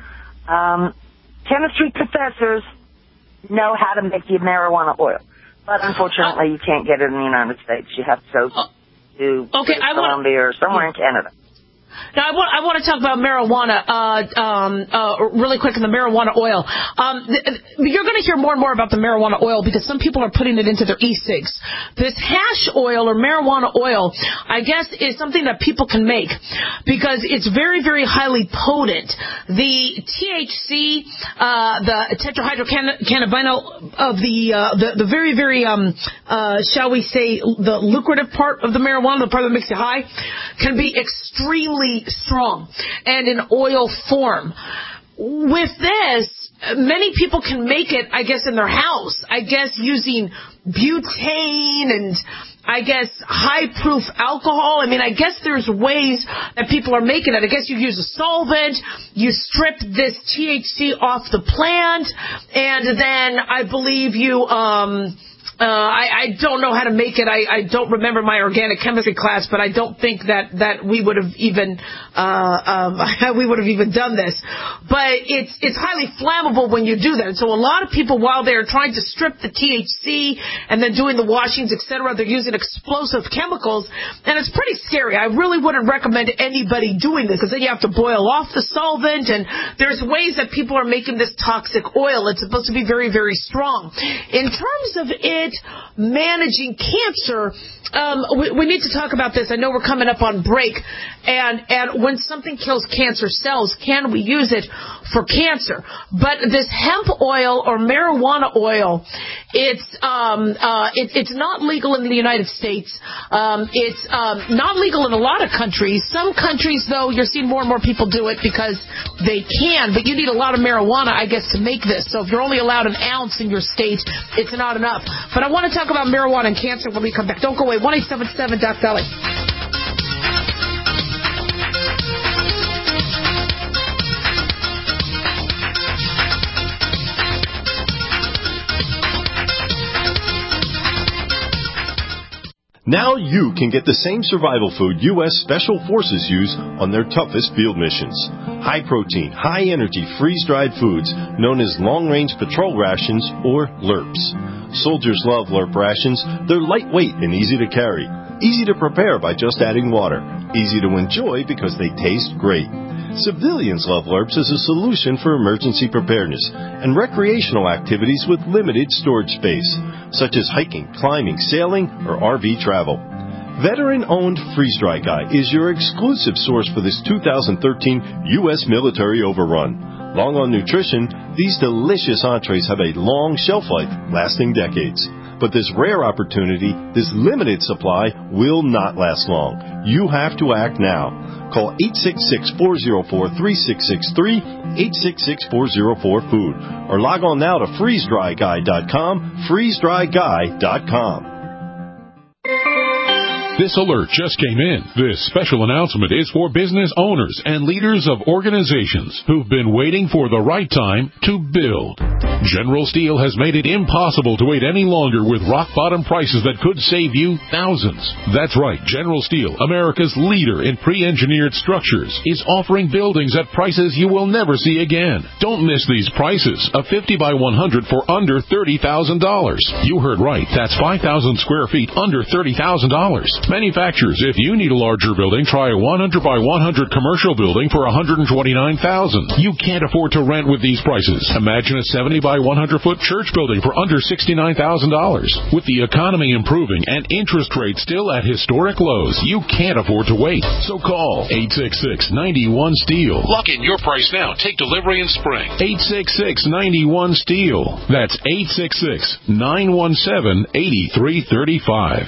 Um, chemistry professors know how to make the marijuana oil. But unfortunately, you can't get it in the United States. You have to go to okay, I Colombia want, or somewhere in Canada. Now, I want, I want to talk about marijuana uh, um, uh, really quick, and the marijuana oil. Um, th- you're going to hear more and more about the marijuana oil because some people are putting it into their e-cigs. This hash oil or marijuana oil, I guess, is something that people can make because it's very, very highly potent. The T H C, uh, the tetrahydrocannabinol of the, uh, the the very, very, um, uh, shall we say, the lucrative part of the marijuana, the part that makes you high, can be extremely strong and in oil form. With this, many people can make it, I guess, in their house. I guess using butane and I guess high-proof alcohol. I mean, I guess there's ways that people are making it. I guess you use a solvent, you strip this T H C off the plant, and then I believe you... um Uh, I, I don't know how to make it. I, I don't remember my organic chemistry class, but I don't think that, that we would have even uh, um, we would have even done this. But it's it's highly flammable when you do that. And so a lot of people, while they're trying to strip the T H C and then doing the washings, et cetera, they're using explosive chemicals, and it's pretty scary. I really wouldn't recommend anybody doing this because then you have to boil off the solvent, and there's ways that people are making this toxic oil. It's supposed to be very, very strong. In terms of it managing cancer, um, we, we need to talk about this. I know we're coming up on break, and, and when something kills cancer cells, can we use it for cancer? But this hemp oil or marijuana oil, it's um, uh, it, it's not legal in the United States. Um, it's um, not legal in a lot of countries. Some countries, though, you're seeing more and more people do it because they can, but you need a lot of marijuana, I guess, to make this. So if you're only allowed an ounce in your state, it's not enough. But I want to talk about marijuana and cancer when we come back. Don't go away. one eight seven seven D O C D A L I. Now you can get the same survival food U S Special Forces use on their toughest field missions. High-protein, high-energy, freeze-dried foods known as long-range patrol rations or L R Ps. Soldiers love L R P rations. They're lightweight and easy to carry. Easy to prepare by just adding water. Easy to enjoy because they taste great. Civilians love L R Ps as a solution for emergency preparedness and recreational activities with limited storage space, such as hiking, climbing, sailing, or R V travel. Veteran-owned Freeze Dry Guy is your exclusive source for this two thousand thirteen U S military overrun. Long on nutrition, these delicious entrees have a long shelf life, lasting decades. But this rare opportunity, this limited supply, will not last long. You have to act now. Call eight six six, four zero four, three six six three, eight six six, four zero four, food, or log on now to freeze dry guy dot com, freeze dry guy dot com. This alert just came in. This special announcement is for business owners and leaders of organizations who've been waiting for the right time to build. General Steel has made it impossible to wait any longer with rock-bottom prices that could save you thousands. That's right. General Steel, America's leader in pre-engineered structures, is offering buildings at prices you will never see again. Don't miss these prices. A fifty by one hundred for under thirty thousand dollars. You heard right. That's five thousand square feet under thirty thousand dollars. Manufacturers, if you need a larger building, try a one hundred by one hundred commercial building for one hundred twenty-nine thousand dollars. You can't afford to rent with these prices. Imagine a seventy by one hundred foot church building for under sixty-nine thousand dollars. With the economy improving and interest rates still at historic lows, you can't afford to wait. So call eight six six, nine one, STEEL. Lock in your price now. Take delivery in spring. eight six six, nine one, STEEL. That's eight six six, nine one seven, eight three three five.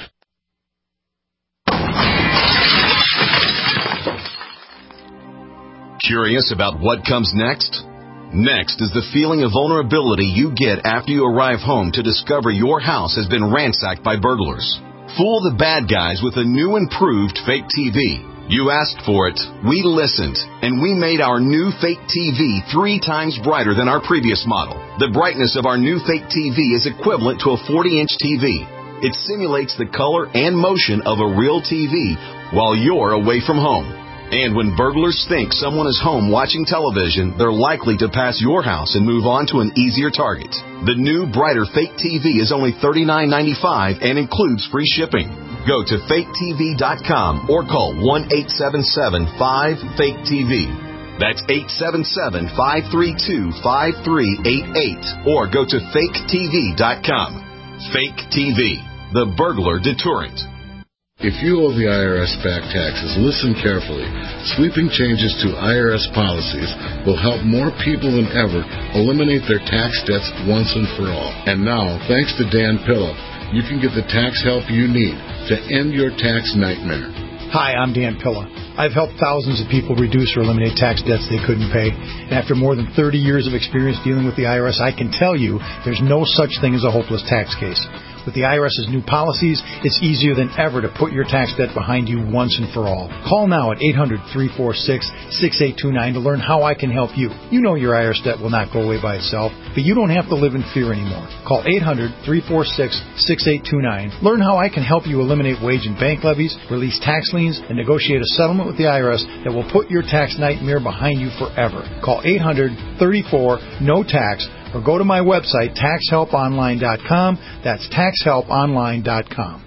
Curious about what comes next? Next is the feeling of vulnerability you get after you arrive home to discover your house has been ransacked by burglars. Fool the bad guys with a new improved fake T V. You asked for it, we listened, and we made our new fake T V three times brighter than our previous model. The brightness of our new fake T V is equivalent to a forty inch T V. It simulates the color and motion of a real T V while you're away from home. And when burglars think someone is home watching television, they're likely to pass your house and move on to an easier target. The new, brighter fake T V is only thirty-nine ninety-five and includes free shipping. Go to fake T V dot com or call one eight seven seven, five, fake T V. That's eight seven seven, five three two, five three eight eight or go to fake T V dot com. Fake T V, the burglar deterrent. If you owe the I R S back taxes, listen carefully. Sweeping changes to I R S policies will help more people than ever eliminate their tax debts once and for all. And now, thanks to Dan Pilla, you can get the tax help you need to end your tax nightmare. Hi, I'm Dan Pilla. I've helped thousands of people reduce or eliminate tax debts they couldn't pay. And after more than thirty years of experience dealing with the I R S, I can tell you there's no such thing as a hopeless tax case. With the I R S's new policies, it's easier than ever to put your tax debt behind you once and for all. Call now at eight hundred, three four six, six eight two nine to learn how I can help you. You know your I R S debt will not go away by itself, but you don't have to live in fear anymore. Call eight hundred, three four six, six eight two nine. Learn how I can help you eliminate wage and bank levies, release tax liens, and negotiate a settlement with the I R S that will put your tax nightmare behind you forever. Call eight hundred, thirty-four, no tax or go to my website, tax help online dot com. That's tax help online dot com.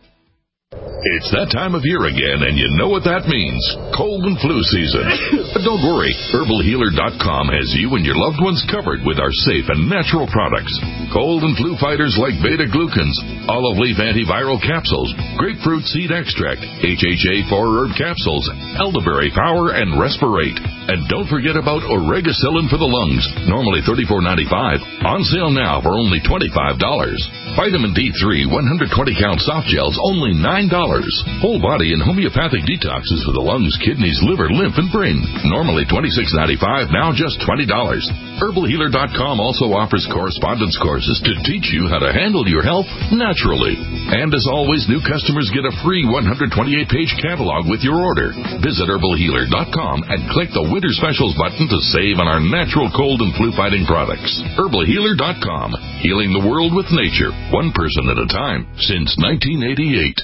It's that time of year again, and you know what that means. Cold and flu season. But don't worry. Herbal Healer dot com has you and your loved ones covered with our safe and natural products. Cold and flu fighters like beta-glucans, olive leaf antiviral capsules, grapefruit seed extract, H H A four herb capsules, elderberry power, and respirate. And don't forget about Oregacillin for the lungs, normally thirty-four ninety-five, on sale now for only twenty-five dollars. Vitamin D three one hundred twenty count soft gels, only nine dollars. Whole body and homeopathic detoxes for the lungs, kidneys, liver, lymph, and brain, normally twenty-six ninety-five, now just twenty dollars. Herbal Healer dot com also offers correspondence courses to teach you how to handle your health naturally. And as always, new customers get a free one hundred twenty-eight page catalog with your order. Visit Herbal Healer dot com and click the Winter Specials button to save on our natural cold and flu fighting products. Herbal Healer dot com, healing the world with nature, one person at a time, since nineteen eighty-eight.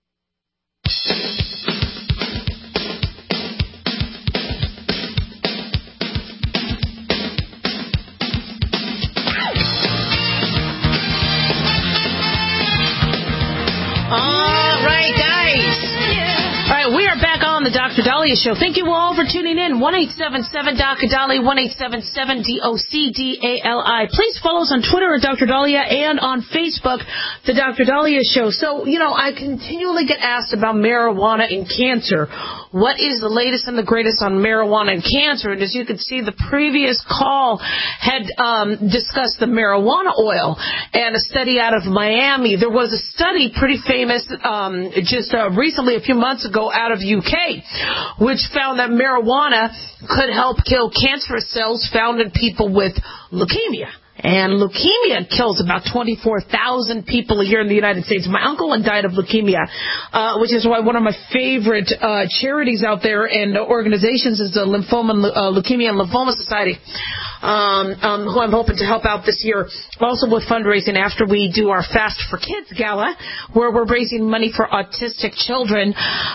The Doctor Dahlia Show. Thank you all for tuning in. one eight seven seven D O C A D A L I, one eight seven seven D O C D A L I. Please follow us on Twitter at Doctor Dahlia and on Facebook, The Doctor Dahlia Show. So, you know, I continually get asked about marijuana and cancer. What is the latest and the greatest on marijuana and cancer? And as you can see, the previous call had um, discussed the marijuana oil and a study out of Miami. There was a study pretty famous um, just uh, recently, a few months ago, out of U K, which found that marijuana could help kill cancerous cells found in people with leukemia. And leukemia kills about twenty-four thousand people a year in the United States. My uncle died of leukemia, uh, which is why one of my favorite uh, charities out there and organizations is the Lymphoma, uh, Leukemia and Lymphoma Society, um, um, who I'm hoping to help out this year. Also with fundraising after we do our Fast for Kids Gala, where we're raising money for autistic children.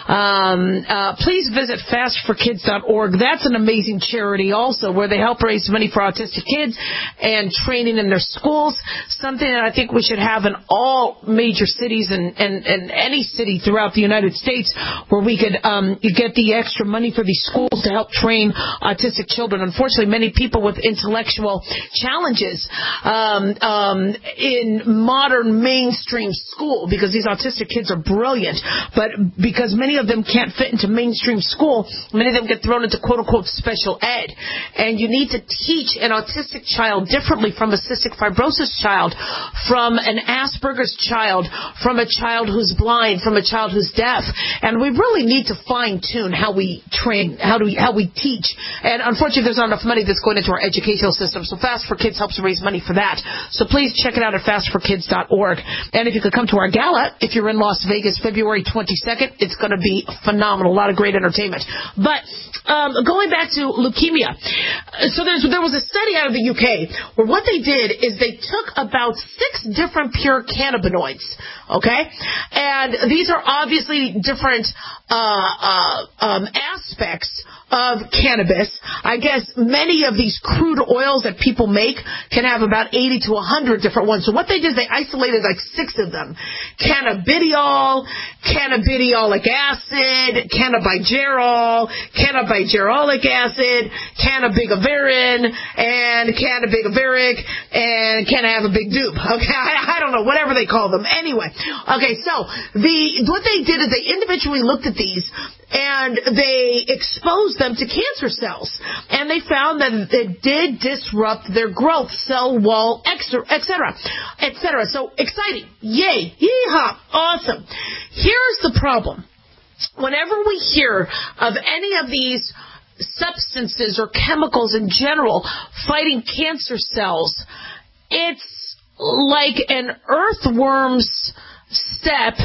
Um, uh, please visit fast for kids dot org. That's an amazing charity also, where they help raise money for autistic kids and training in their schools, something that I think we should have in all major cities and, and, and any city throughout the United States, where we could um, get the extra money for these schools to help train autistic children. Unfortunately, many people with intellectual challenges um, um, in modern mainstream school, because these autistic kids are brilliant, but because many of them can't fit into mainstream school, many of them get thrown into quote-unquote special ed. And you need to teach an autistic child differently from a cystic fibrosis child, from an Asperger's child, from a child who's blind, from a child who's deaf. And we really need to fine-tune how we train, how do we, how we teach. And unfortunately, there's not enough money that's going into our educational system. So Fast for Kids helps raise money for that. So please check it out at fast for kids dot org. And if you could come to our gala, if you're in Las Vegas, February twenty-second, it's going to be phenomenal. A lot of great entertainment. But um, going back to leukemia, so there's, there was a study out of the U K where what they did is they took about six different pure cannabinoids, okay? And these are obviously different uh, uh, um, aspects of cannabis. I guess many of these crude oils that people make can have about eighty to one hundred different ones. So what they did is they isolated like six of them. Cannabidiol, cannabidiolic acid, cannabigerol, cannabigerolic acid, cannabigaverin, and cannabigaveric, and can I have a big dupe? Okay, I, I don't know, whatever they call them. Anyway, okay, so the what they did is they individually looked at these and they exposed them to cancer cells. And they found that it did disrupt their growth, cell wall, et cetera, et cetera. So exciting. Yay. Yeehaw. Awesome. Here's the problem. Whenever we hear of any of these substances or chemicals in general fighting cancer cells, it's like an earthworm's step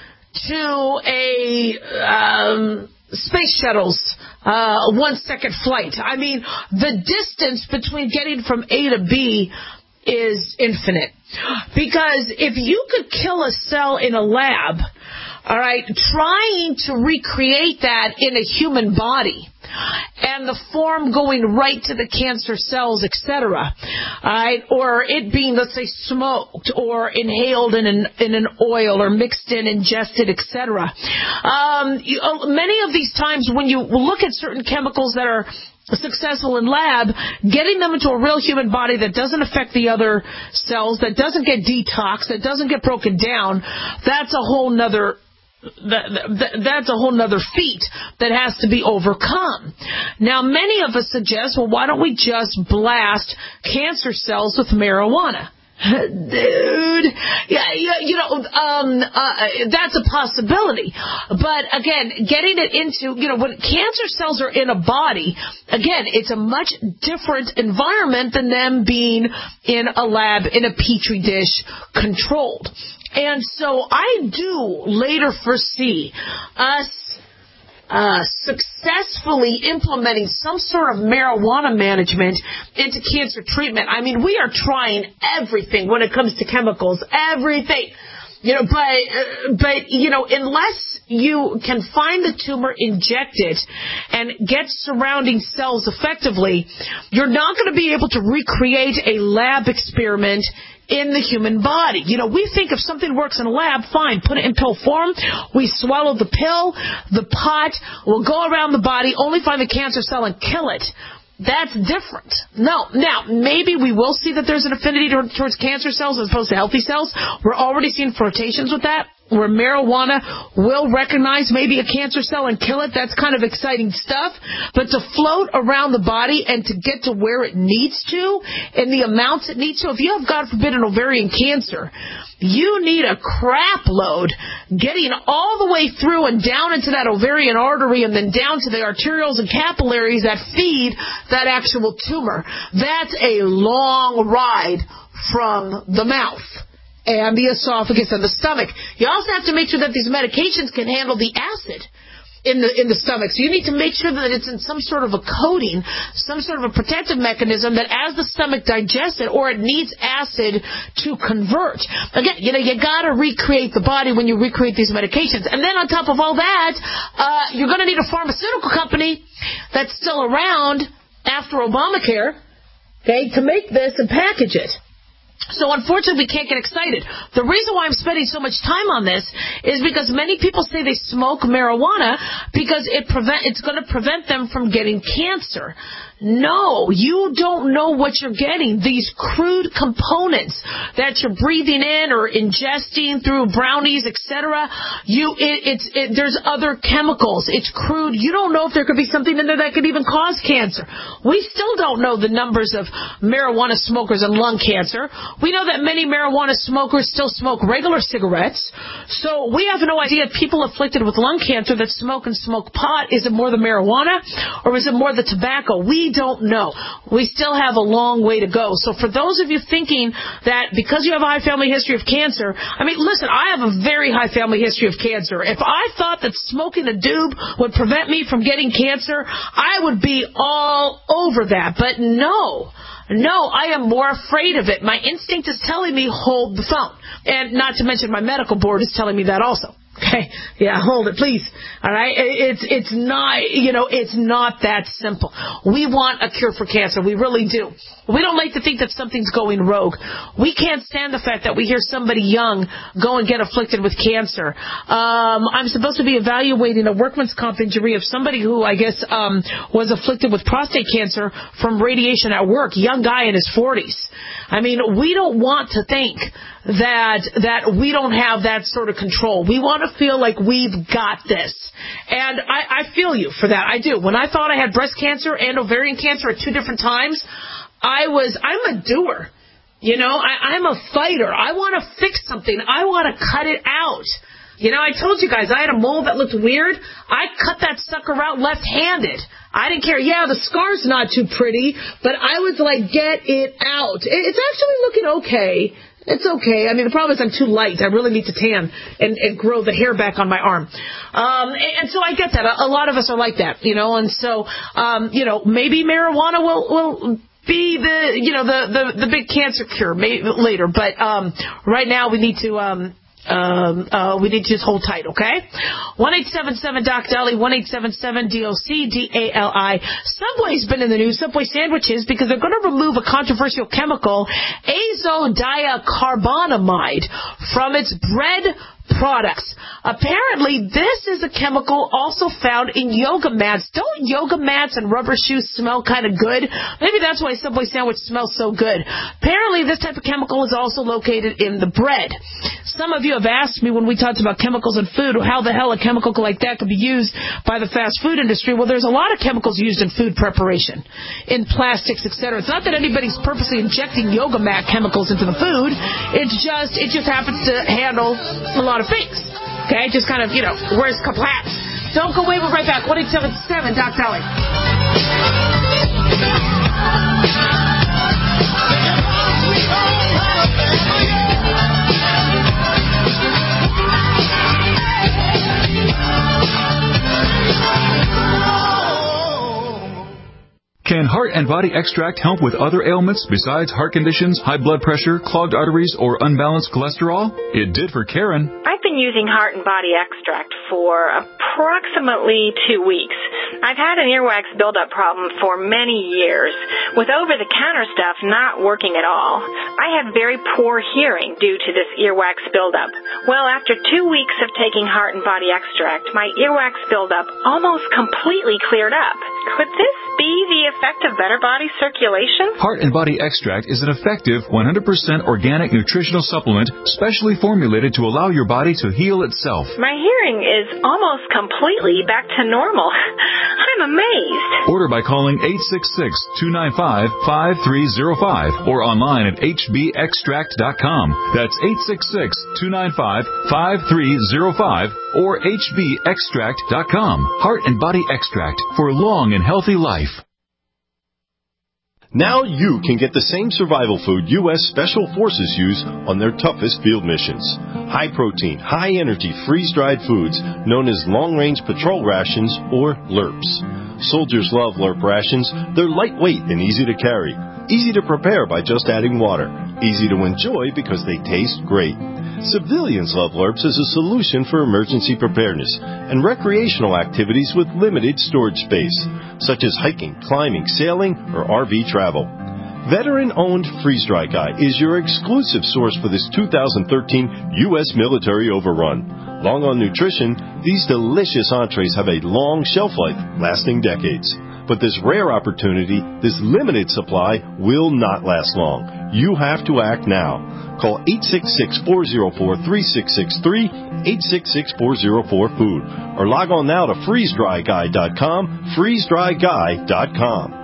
to a um, space shuttle's uh, one-second flight. I mean, the distance between getting from A to B is infinite. Because if you could kill a cell in a lab, all right, trying to recreate that in a human body, and the form going right to the cancer cells, et cetera, all right, or it being, let's say, smoked or inhaled in an, in an oil or mixed in, ingested, et cetera. Um, you, uh, many of these times when you look at certain chemicals that are successful in lab, getting them into a real human body that doesn't affect the other cells, that doesn't get detoxed, that doesn't get broken down, that's a whole nother That, that, that's a whole nother feat that has to be overcome. Now, many of us suggest, well, why don't we just blast cancer cells with marijuana? Dude, yeah, yeah, you know, um, uh, that's a possibility. But again, getting it into, you know, when cancer cells are in a body, again, it's a much different environment than them being in a lab, in a petri dish, controlled. And so I do later foresee us uh, successfully implementing some sort of marijuana management into cancer treatment. I mean, we are trying everything when it comes to chemicals, everything. You know, but, uh, but, you know, unless you can find the tumor, inject it, and get surrounding cells effectively, you're not going to be able to recreate a lab experiment in the human body. You know, we think if something works in a lab, fine, put it in pill form, we swallow the pill, the pot, we'll go around the body, only find the cancer cell and kill it. That's different. No. Now, maybe we will see that there's an affinity towards cancer cells as opposed to healthy cells. We're already seeing flirtations with that. where marijuana will recognize maybe a cancer cell and kill it. That's kind of exciting stuff. But to float around the body and to get to where it needs to and the amounts it needs to, if you have, God forbid, an ovarian cancer, you need a crap load getting all the way through and down into that ovarian artery and then down to the arterioles and capillaries that feed that actual tumor. That's a long ride from the mouth and the esophagus and the stomach. You also have to make sure that these medications can handle the acid in the in the stomach. So you need to make sure that it's in some sort of a coating, some sort of a protective mechanism that as the stomach digests it, or it needs acid to convert. Again, you know, you got to recreate the body when you recreate these medications. And then on top of all that, uh, you're going to need a pharmaceutical company that's still around after Obamacare, okay, to make this and package it. So unfortunately, we can't get excited. The reason why I'm spending so much time on this is because many people say they smoke marijuana because it prevent it's going to prevent them from getting cancer. No, you don't know what you're getting. These crude components that you're breathing in or ingesting through brownies, et cetera. You, it, it's it, there's other chemicals. It's crude. You don't know if there could be something in there that could even cause cancer. We still don't know the numbers of marijuana smokers and lung cancer. We know that many marijuana smokers still smoke regular cigarettes. So we have no idea if people afflicted with lung cancer that smoke and smoke pot, is it more the marijuana or is it more the tobacco? We don't know. We still have a long way to go. So for those of you thinking that because you have a high family history of cancer, I mean, listen, I have a very high family history of cancer. If I thought that smoking a doob would prevent me from getting cancer, I would be all over that. But no. No, I am more afraid of it. My instinct is telling me, hold the phone. And not to mention my medical board is telling me that also. Okay, yeah, hold it, please. All right, it's it's not, you know, it's not that simple. We want a cure for cancer. We really do. We don't like to think that something's going rogue. We can't stand the fact that we hear somebody young go and get afflicted with cancer. Um, I'm supposed to be evaluating a workman's comp injury of somebody who, I guess, um, was afflicted with prostate cancer from radiation at work, young guy in his forties. I mean, we don't want to think that that we don't have that sort of control. We want to feel like we've got this. And I, I feel you for that. I do. When I thought I had breast cancer and ovarian cancer at two different times, I was, I'm a doer. You know, I, I'm a fighter. I want to fix something. I want to cut it out. You know, I told you guys, I had a mole that looked weird. I cut that sucker out left-handed. I didn't care. Yeah, the scar's not too pretty, but I was like, get it out. It's actually looking okay. It's okay. I mean, the problem is I'm too light. I really need to tan and, and grow the hair back on my arm. Um, and, and so I get that. A, a lot of us are like that, you know, and so, um, you know, maybe marijuana will, will be the, you know, the, the, the big cancer cure maybe later. But, um, right now we need to, um, Um, uh, we need to just hold tight, okay? one eight seven seven D O C Dali, one eight seven seven D O C D A L I. Subway's been in the news, Subway sandwiches, because they're going to remove a controversial chemical, azodiacarbonamide, from its bread products. Apparently, this is a chemical also found in yoga mats. Don't yoga mats and rubber shoes smell kind of good? Maybe that's why Subway sandwich smells so good. Apparently, this type of chemical is also located in the bread. Some of you have asked me when we talked about chemicals in food, how the hell a chemical like that could be used by the fast food industry. Well, there's a lot of chemicals used in food preparation, in plastics, et cetera. It's not that anybody's purposely injecting yoga mat chemicals into the food. It's just, it just happens to handle a lot of things. Okay, just kind of, you know, wears a couple hats. Don't go away, we're right back. one eight seven seven D O C Dali. Can Heart and Body Extract help with other ailments besides heart conditions, high blood pressure, clogged arteries, or unbalanced cholesterol? It did for Karen. I've been using Heart and Body Extract for approximately two weeks. I've had an earwax buildup problem for many years, with over-the-counter stuff not working at all. I had very poor hearing due to this earwax buildup. Well, after two weeks of taking Heart and Body Extract, my earwax buildup almost completely cleared up. Could this be the effect of better body circulation? Heart and Body Extract is an effective one hundred percent organic nutritional supplement specially formulated to allow your body to heal itself. My hearing is almost completely back to normal. I'm amazed. Order by calling eight six six, two nine five, five three zero five or online at h b extract dot com. That's eight six six, two nine five, five three zero five or h b extract dot com. Heart and Body Extract for a long and healthy life. Now you can get the same survival food U S Special Forces use on their toughest field missions. High-protein, high-energy, freeze-dried foods known as long-range patrol rations or L R Ps. Soldiers love L R P rations. They're lightweight and easy to carry. Easy to prepare by just adding water. Easy to enjoy because they taste great. Civilians love L R Ps as a solution for emergency preparedness and recreational activities with limited storage space, such as hiking, climbing, sailing, or R V travel. Veteran-owned Freeze Dry Guy is your exclusive source for this two thousand thirteen U S military overrun. Long on nutrition, these delicious entrees have a long shelf life, lasting decades. But this rare opportunity, this limited supply, will not last long. You have to act now. Call eight six six, four zero four, three six six three, eight six six, four zero four, food, or log on now to freeze dry guy dot com, freeze dry guy dot com.